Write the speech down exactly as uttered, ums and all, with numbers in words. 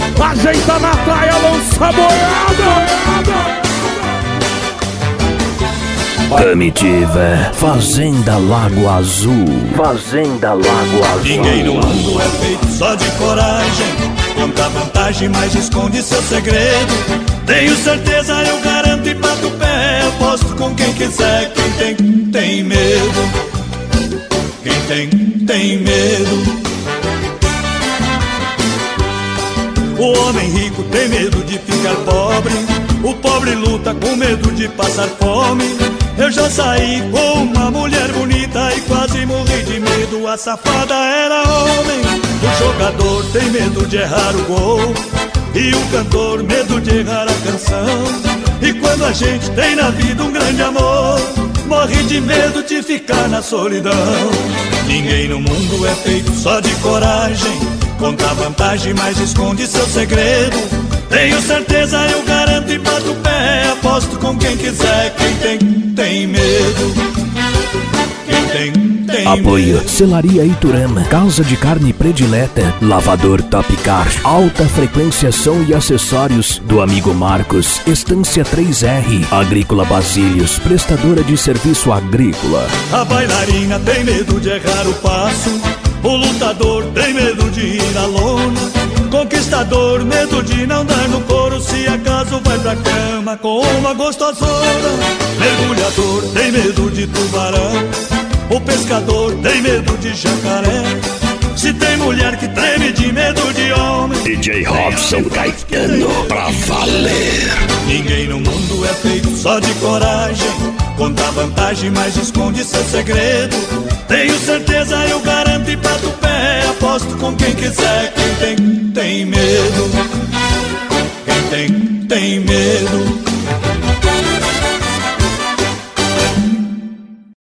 Ajeita na praia, lança boiada. Comitiva Fazenda Lago Azul. Fazenda Lago Azul. Ninguém no mundo é feito só de coragem. Conta vantagem, mas esconde seu segredo. Tenho certeza, eu garanto e bato o pé. Aposto com quem quiser, quem tem, tem medo. Quem tem, tem medo. O homem rico tem medo de ficar pobre. O pobre luta com medo de passar fome. Eu já saí com uma mulher bonita e quase morri de medo. A safada era homem. O jogador tem medo de errar o gol e o cantor medo de errar a canção. E quando a gente tem na vida um grande amor, morre de medo de ficar na solidão. Ninguém no mundo é feito só de coragem. Conta vantagem, mas esconde seu segredo. Tenho certeza, eu garanto e bato o pé. Aposto com quem quiser, quem tem, tem medo. Quem tem, tem Apoio medo. Celaria Iturama, Casa de Carne Predileta, Lavador Top Car, Alta Frequenciação e Acessórios do amigo Marcos, Estância três R, Agrícola Basílios, prestadora de serviço agrícola. A bailarina tem medo de errar o passo. O lutador tem medo de ir à lona. Conquistador, medo de não dar no couro se acaso vai pra cama com uma gostosona. Mergulhador tem medo de tubarão. O pescador tem medo de jacaré. Se tem mulher que treme de medo de homem, D J Robson Caetano, pra valer. Ninguém no mundo é feito só de coragem. Conta vantagem, mas esconde seu segredo. Tenho certeza, eu garanto e bato o pé. Aposto com quem quiser, quem tem, tem medo. Quem tem, tem medo.